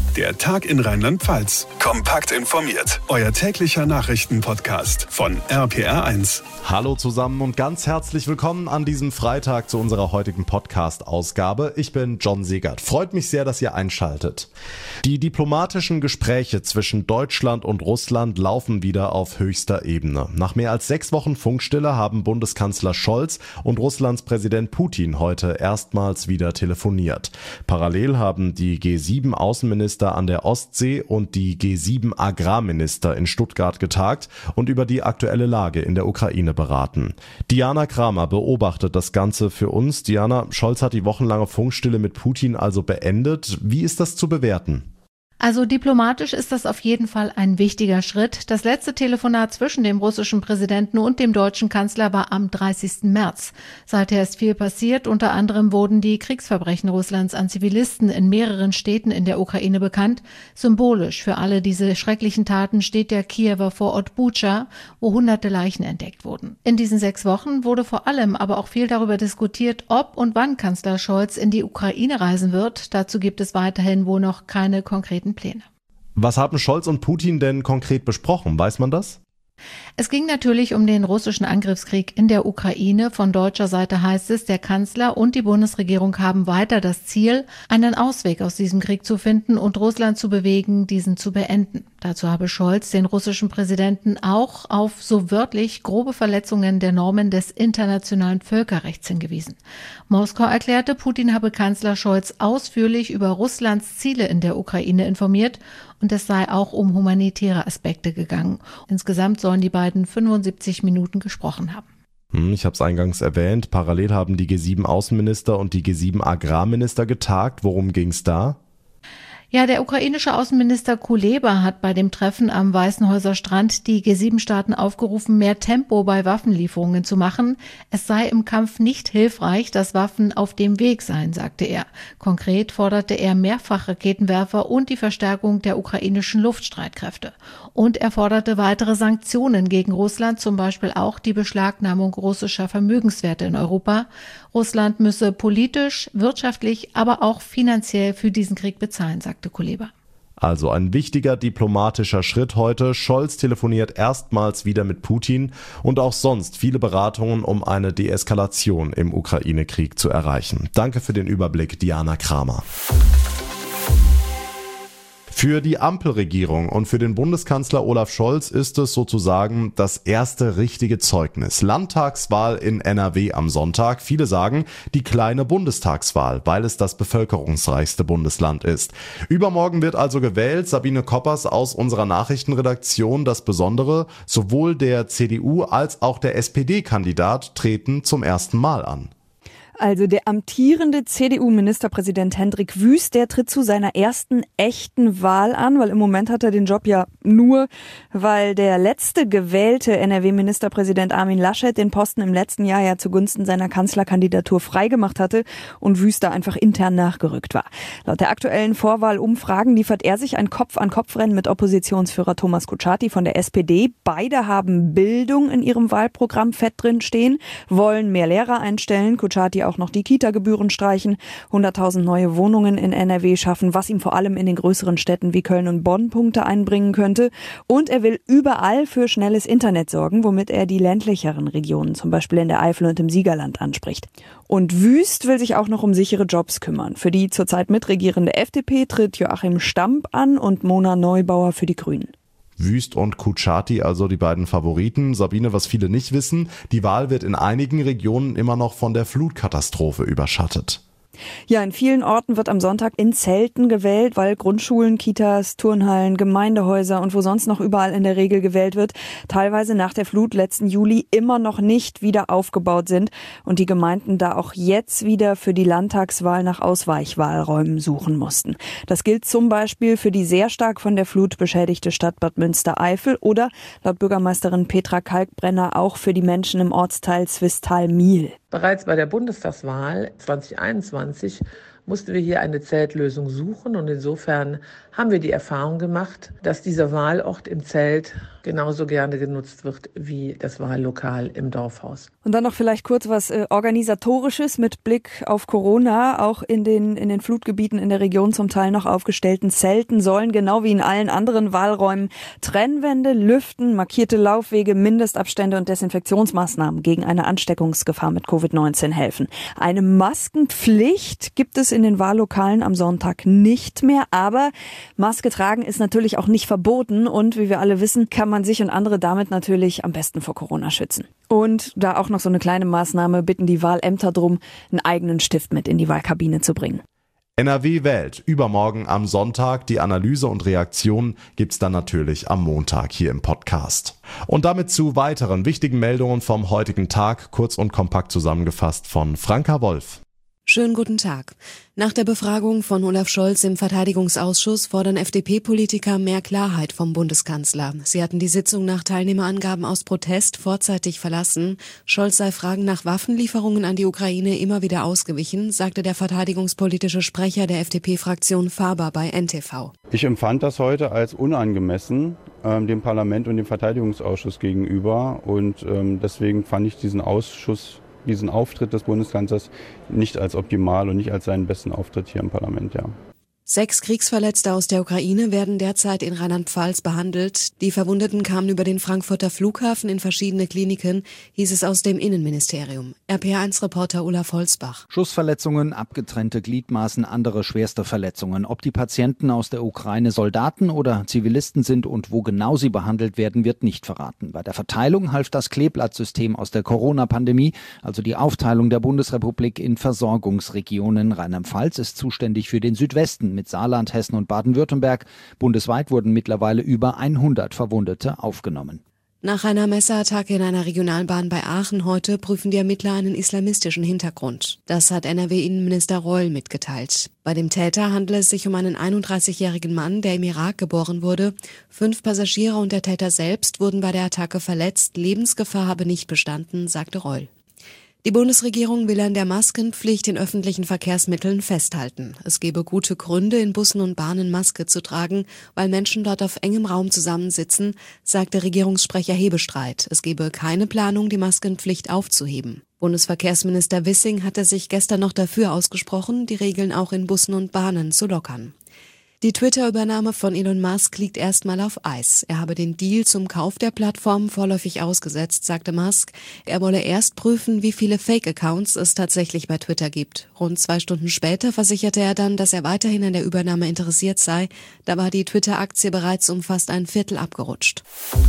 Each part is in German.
Der Tag in Rheinland-Pfalz. Kompakt informiert. Euer täglicher Nachrichtenpodcast von RPR1. Hallo zusammen und ganz herzlich willkommen an diesem Freitag zu unserer heutigen Podcast-Ausgabe. Ich bin John Segert. Freut mich sehr, dass ihr einschaltet. Die diplomatischen Gespräche zwischen Deutschland und Russland laufen wieder auf höchster Ebene. Nach mehr als 6 Wochen Funkstille haben Bundeskanzler Scholz und Russlands Präsident Putin heute erstmals wieder telefoniert. Parallel haben die G7-Außenminister an der Ostsee und die G7-Agrarminister in Stuttgart getagt und über die aktuelle Lage in der Ukraine beraten. Diana Kramer beobachtet das Ganze für uns. Diana, Scholz hat die wochenlange Funkstille mit Putin also beendet. Wie ist das zu bewerten? Also diplomatisch ist das auf jeden Fall ein wichtiger Schritt. Das letzte Telefonat zwischen dem russischen Präsidenten und dem deutschen Kanzler war am 30. März. Seither ist viel passiert. Unter anderem wurden die Kriegsverbrechen Russlands an Zivilisten in mehreren Städten in der Ukraine bekannt. Symbolisch für alle diese schrecklichen Taten steht der Kiewer Vorort Bucha, wo hunderte Leichen entdeckt wurden. In diesen 6 Wochen wurde vor allem aber auch viel darüber diskutiert, ob und wann Kanzler Scholz in die Ukraine reisen wird. Dazu gibt es weiterhin wohl noch keine konkreten Pläne. Was haben Scholz und Putin denn konkret besprochen? Weiß man das? Es ging natürlich um den russischen Angriffskrieg in der Ukraine. Von deutscher Seite heißt es, der Kanzler und die Bundesregierung haben weiter das Ziel, einen Ausweg aus diesem Krieg zu finden und Russland zu bewegen, diesen zu beenden. Dazu habe Scholz den russischen Präsidenten auch auf so wörtlich grobe Verletzungen der Normen des internationalen Völkerrechts hingewiesen. Moskau erklärte, Putin habe Kanzler Scholz ausführlich über Russlands Ziele in der Ukraine informiert und es sei auch um humanitäre Aspekte gegangen. Insgesamt sollen die beiden 75 Minuten gesprochen haben. Ich habe es eingangs erwähnt, parallel haben die G7-Außenminister und die G7-Agrarminister getagt. Worum ging es da? Ja, der ukrainische Außenminister Kuleba hat bei dem Treffen am Weißenhäuser Strand die G7-Staaten aufgerufen, mehr Tempo bei Waffenlieferungen zu machen. Es sei im Kampf nicht hilfreich, dass Waffen auf dem Weg seien, sagte er. Konkret forderte er Mehrfachraketenwerfer und die Verstärkung der ukrainischen Luftstreitkräfte. Und er forderte weitere Sanktionen gegen Russland, zum Beispiel auch die Beschlagnahmung russischer Vermögenswerte in Europa. Russland müsse politisch, wirtschaftlich, aber auch finanziell für diesen Krieg bezahlen, sagte Kuleba. Also ein wichtiger diplomatischer Schritt heute. Scholz telefoniert erstmals wieder mit Putin und auch sonst viele Beratungen, um eine Deeskalation im Ukraine-Krieg zu erreichen. Danke für den Überblick, Diana Kramer. Für die Ampelregierung und für den Bundeskanzler Olaf Scholz ist es sozusagen das erste richtige Zeugnis. Landtagswahl in NRW am Sonntag. Viele sagen die kleine Bundestagswahl, weil es das bevölkerungsreichste Bundesland ist. Übermorgen wird also gewählt. Sabine Koppers aus unserer Nachrichtenredaktion. Das Besondere, sowohl der CDU als auch der SPD-Kandidat treten zum ersten Mal an. Also der amtierende CDU-Ministerpräsident Hendrik Wüst, der tritt zu seiner ersten echten Wahl an, weil im Moment hat er den Job ja nur, weil der letzte gewählte NRW-Ministerpräsident Armin Laschet den Posten im letzten Jahr ja zugunsten seiner Kanzlerkandidatur freigemacht hatte und Wüst da einfach intern nachgerückt war. Laut der aktuellen Vorwahlumfragen liefert er sich ein Kopf-an-Kopf-Rennen mit Oppositionsführer Thomas Kutschaty von der SPD. Beide haben Bildung in ihrem Wahlprogramm fett drin stehen, wollen mehr Lehrer einstellen, Kutschaty auch noch die Kita-Gebühren streichen, 100.000 neue Wohnungen in NRW schaffen, was ihm vor allem in den größeren Städten wie Köln und Bonn Punkte einbringen könnte. Und er will überall für schnelles Internet sorgen, womit er die ländlicheren Regionen, zum Beispiel in der Eifel und im Siegerland, anspricht. Und Wüst will sich auch noch um sichere Jobs kümmern. Für die zurzeit mitregierende FDP tritt Joachim Stamp an und Mona Neubauer für die Grünen. Wüst und Kutschaty, also die beiden Favoriten. Sabine, was viele nicht wissen, die Wahl wird in einigen Regionen immer noch von der Flutkatastrophe überschattet. Ja, in vielen Orten wird am Sonntag in Zelten gewählt, weil Grundschulen, Kitas, Turnhallen, Gemeindehäuser und wo sonst noch überall in der Regel gewählt wird, teilweise nach der Flut letzten Juli immer noch nicht wieder aufgebaut sind und die Gemeinden da auch jetzt wieder für die Landtagswahl nach Ausweichwahlräumen suchen mussten. Das gilt zum Beispiel für die sehr stark von der Flut beschädigte Stadt Bad Münstereifel oder laut Bürgermeisterin Petra Kalkbrenner auch für die Menschen im Ortsteil Zwistal-Miel. Bereits bei der Bundestagswahl 2021 mussten wir hier eine Zeltlösung suchen. Und insofern haben wir die Erfahrung gemacht, dass dieser Wahlort im Zelt genauso gerne genutzt wird wie das Wahllokal im Dorfhaus. Und dann noch vielleicht kurz was Organisatorisches mit Blick auf Corona. Auch in den Flutgebieten in der Region zum Teil noch aufgestellten Zelten sollen genau wie in allen anderen Wahlräumen Trennwände, Lüften, markierte Laufwege, Mindestabstände und Desinfektionsmaßnahmen gegen eine Ansteckungsgefahr mit Covid-19 helfen. Eine Maskenpflicht gibt es in den Wahllokalen am Sonntag nicht mehr, aber Maske tragen ist natürlich auch nicht verboten und wie wir alle wissen, kann man sich und andere damit natürlich am besten vor Corona schützen. Und da auch noch so eine kleine Maßnahme, bitten die Wahlämter drum, einen eigenen Stift mit in die Wahlkabine zu bringen. NRW wählt übermorgen am Sonntag. Die Analyse und Reaktion gibt's dann natürlich am Montag hier im Podcast. Und damit zu weiteren wichtigen Meldungen vom heutigen Tag, kurz und kompakt zusammengefasst von Franka Wolf. Schönen guten Tag. Nach der Befragung von Olaf Scholz im Verteidigungsausschuss fordern FDP-Politiker mehr Klarheit vom Bundeskanzler. Sie hatten die Sitzung nach Teilnehmerangaben aus Protest vorzeitig verlassen. Scholz sei Fragen nach Waffenlieferungen an die Ukraine immer wieder ausgewichen, sagte der verteidigungspolitische Sprecher der FDP-Fraktion Faber bei NTV. Ich empfand das heute als unangemessen dem Parlament und dem Verteidigungsausschuss gegenüber und deswegen fand ich diesen Auftritt des Bundeskanzlers nicht als optimal und nicht als seinen besten Auftritt hier im Parlament, ja. 6 Kriegsverletzte aus der Ukraine werden derzeit in Rheinland-Pfalz behandelt. Die Verwundeten kamen über den Frankfurter Flughafen in verschiedene Kliniken, hieß es aus dem Innenministerium. RPA1-Reporter Olaf Holzbach. Schussverletzungen, abgetrennte Gliedmaßen, andere schwerste Verletzungen. Ob die Patienten aus der Ukraine Soldaten oder Zivilisten sind und wo genau sie behandelt werden, wird nicht verraten. Bei der Verteilung half das Kleeblattsystem aus der Corona-Pandemie, also die Aufteilung der Bundesrepublik in Versorgungsregionen. Rheinland-Pfalz ist zuständig für den Südwesten mit Saarland, Hessen und Baden-Württemberg. Bundesweit wurden mittlerweile über 100 Verwundete aufgenommen. Nach einer Messerattacke in einer Regionalbahn bei Aachen heute prüfen die Ermittler einen islamistischen Hintergrund. Das hat NRW-Innenminister Reul mitgeteilt. Bei dem Täter handelt es sich um einen 31-jährigen Mann, der im Irak geboren wurde. 5 Passagiere und der Täter selbst wurden bei der Attacke verletzt. Lebensgefahr habe nicht bestanden, sagte Reul. Die Bundesregierung will an der Maskenpflicht in öffentlichen Verkehrsmitteln festhalten. Es gebe gute Gründe, in Bussen und Bahnen Maske zu tragen, weil Menschen dort auf engem Raum zusammensitzen, sagte Regierungssprecher Hebestreit. Es gebe keine Planung, die Maskenpflicht aufzuheben. Bundesverkehrsminister Wissing hatte sich gestern noch dafür ausgesprochen, die Regeln auch in Bussen und Bahnen zu lockern. Die Twitter-Übernahme von Elon Musk liegt erstmal auf Eis. Er habe den Deal zum Kauf der Plattform vorläufig ausgesetzt, sagte Musk. Er wolle erst prüfen, wie viele Fake-Accounts es tatsächlich bei Twitter gibt. Rund 2 Stunden später versicherte er dann, dass er weiterhin an der Übernahme interessiert sei. Da war die Twitter-Aktie bereits um fast ein Viertel abgerutscht.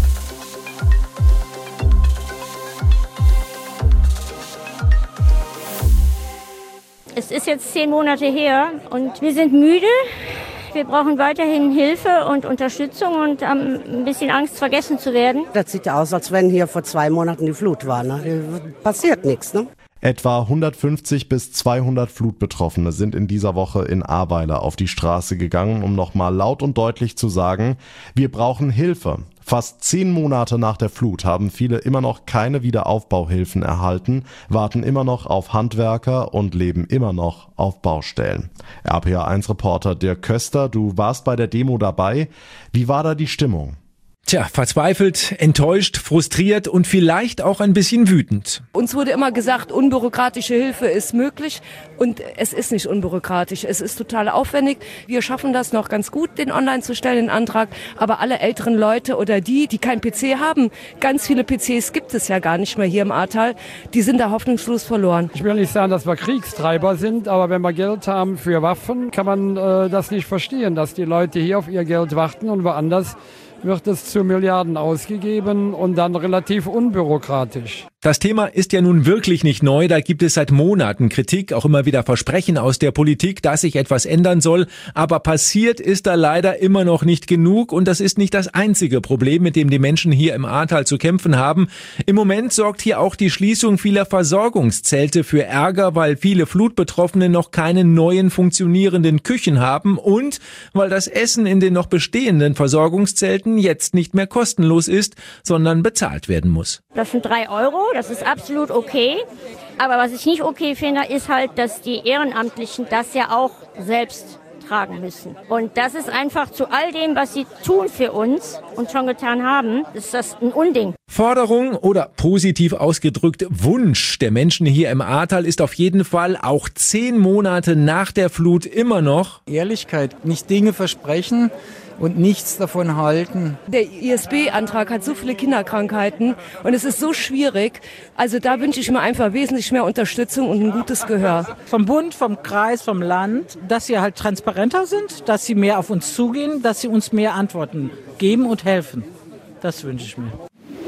Es ist jetzt 10 Monate her und wir sind müde. Wir brauchen weiterhin Hilfe und Unterstützung und haben ein bisschen Angst, vergessen zu werden. Das sieht ja aus, als wenn hier vor 2 Monaten die Flut war. Ne? Passiert nichts, ne? Etwa 150 bis 200 Flutbetroffene sind in dieser Woche in Ahrweiler auf die Straße gegangen, um nochmal laut und deutlich zu sagen, wir brauchen Hilfe. Fast 10 Monate nach der Flut haben viele immer noch keine Wiederaufbauhilfen erhalten, warten immer noch auf Handwerker und leben immer noch auf Baustellen. RPA1-Reporter Dirk Köster, du warst bei der Demo dabei. Wie war da die Stimmung? Tja, verzweifelt, enttäuscht, frustriert und vielleicht auch ein bisschen wütend. Uns wurde immer gesagt, unbürokratische Hilfe ist möglich und es ist nicht unbürokratisch. Es ist total aufwendig. Wir schaffen das noch ganz gut, den online zu stellen, den Antrag. Aber alle älteren Leute oder die keinen PC haben, ganz viele PCs gibt es ja gar nicht mehr hier im Ahrtal, die sind da hoffnungslos verloren. Ich will nicht sagen, dass wir Kriegstreiber sind, aber wenn wir Geld haben für Waffen, kann man das nicht verstehen, dass die Leute hier auf ihr Geld warten und woanders wird es zu Milliarden ausgegeben und dann relativ unbürokratisch. Das Thema ist ja nun wirklich nicht neu, da gibt es seit Monaten Kritik, auch immer wieder Versprechen aus der Politik, dass sich etwas ändern soll, aber passiert ist da leider immer noch nicht genug und das ist nicht das einzige Problem, mit dem die Menschen hier im Ahrtal zu kämpfen haben. Im Moment sorgt hier auch die Schließung vieler Versorgungszelte für Ärger, weil viele Flutbetroffene noch keine neuen funktionierenden Küchen haben und weil das Essen in den noch bestehenden Versorgungszelten jetzt nicht mehr kostenlos ist, sondern bezahlt werden muss. Das sind 3 €, das ist absolut okay. Aber was ich nicht okay finde, ist halt, dass die Ehrenamtlichen das ja auch selbst tragen müssen. Und das ist einfach zu all dem, was sie tun für uns und schon getan haben, ist das ein Unding. Forderung oder positiv ausgedrückt Wunsch der Menschen hier im Ahrtal ist auf jeden Fall auch 10 Monate nach der Flut immer noch Ehrlichkeit, nicht Dinge versprechen und nichts davon halten. Der ISB-Antrag hat so viele Kinderkrankheiten und es ist so schwierig. Also da wünsche ich mir einfach wesentlich mehr Unterstützung und ein gutes Gehör. Vom Bund, vom Kreis, vom Land, dass sie halt transparenter sind, dass sie mehr auf uns zugehen, dass sie uns mehr Antworten geben und helfen. Das wünsche ich mir.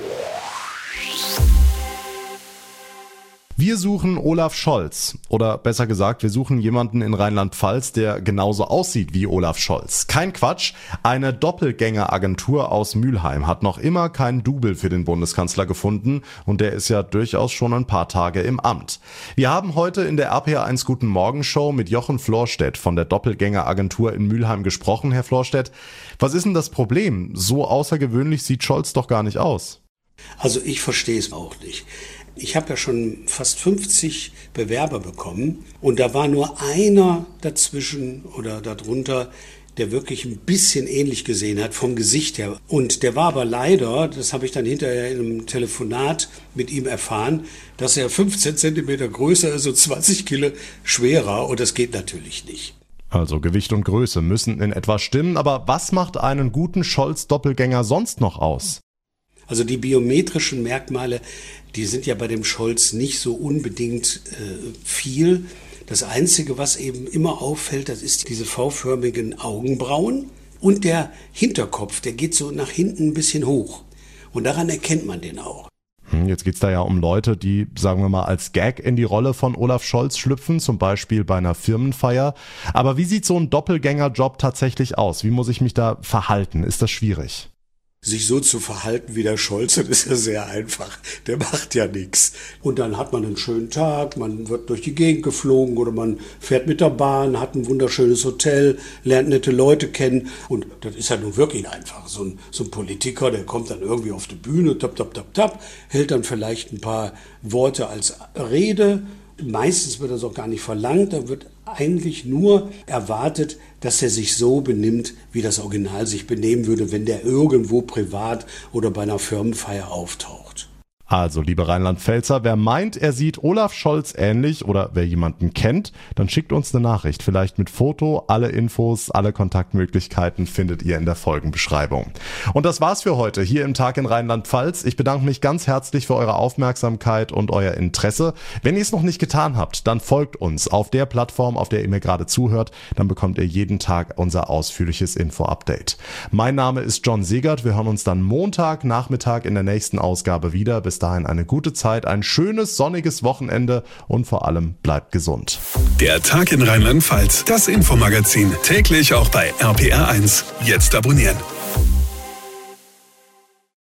Wir suchen Olaf Scholz. Oder besser gesagt, wir suchen jemanden in Rheinland-Pfalz, der genauso aussieht wie Olaf Scholz. Kein Quatsch, eine Doppelgängeragentur aus Mülheim hat noch immer keinen Double für den Bundeskanzler gefunden und der ist ja durchaus schon ein paar Tage im Amt. Wir haben heute in der RPR1 Guten Morgen Show mit Jochen Florstedt von der Doppelgängeragentur in Mülheim gesprochen. Herr Florstedt, was ist denn das Problem? So außergewöhnlich sieht Scholz doch gar nicht aus. Also ich verstehe es auch nicht. Ich habe ja schon fast 50 Bewerber bekommen und da war nur einer dazwischen oder darunter, der wirklich ein bisschen ähnlich gesehen hat vom Gesicht her. Und der war aber leider, das habe ich dann hinterher in einem Telefonat mit ihm erfahren, dass er 15 Zentimeter größer ist und 20 Kilo schwerer und das geht natürlich nicht. Also Gewicht und Größe müssen in etwa stimmen, aber was macht einen guten Scholz-Doppelgänger sonst noch aus? Also die biometrischen Merkmale, die sind ja bei dem Scholz nicht so unbedingt viel. Das Einzige, was eben immer auffällt, das ist diese V-förmigen Augenbrauen und der Hinterkopf, der geht so nach hinten ein bisschen hoch. Und daran erkennt man den auch. Jetzt geht's da ja um Leute, die, sagen wir mal, als Gag in die Rolle von Olaf Scholz schlüpfen, zum Beispiel bei einer Firmenfeier. Aber wie sieht so ein Doppelgängerjob tatsächlich aus? Wie muss ich mich da verhalten? Ist das schwierig? Sich so zu verhalten wie der Scholz, das ist ja sehr einfach. Der macht ja nichts. Und dann hat man einen schönen Tag, man wird durch die Gegend geflogen oder man fährt mit der Bahn, hat ein wunderschönes Hotel, lernt nette Leute kennen. Und das ist ja nun wirklich einfach. So ein Politiker, der kommt dann irgendwie auf die Bühne, hält dann vielleicht ein paar Worte als Rede. Meistens wird das auch gar nicht verlangt, da wird eigentlich nur erwartet, dass er sich so benimmt, wie das Original sich benehmen würde, wenn der irgendwo privat oder bei einer Firmenfeier auftaucht. Also, liebe Rheinland-Pfälzer, wer meint, er sieht Olaf Scholz ähnlich oder wer jemanden kennt, dann schickt uns eine Nachricht. Vielleicht mit Foto, alle Infos, alle Kontaktmöglichkeiten findet ihr in der Folgenbeschreibung. Und das war's für heute hier im Tag in Rheinland-Pfalz. Ich bedanke mich ganz herzlich für eure Aufmerksamkeit und euer Interesse. Wenn ihr es noch nicht getan habt, dann folgt uns auf der Plattform, auf der ihr mir gerade zuhört. Dann bekommt ihr jeden Tag unser ausführliches Info-Update. Mein Name ist John Segert. Wir hören uns dann Montagnachmittag in der nächsten Ausgabe wieder. Bis dahin eine gute Zeit, ein schönes, sonniges Wochenende und vor allem bleibt gesund. Der Tag in Rheinland-Pfalz, das Infomagazin, täglich auch bei RPR1. Jetzt abonnieren.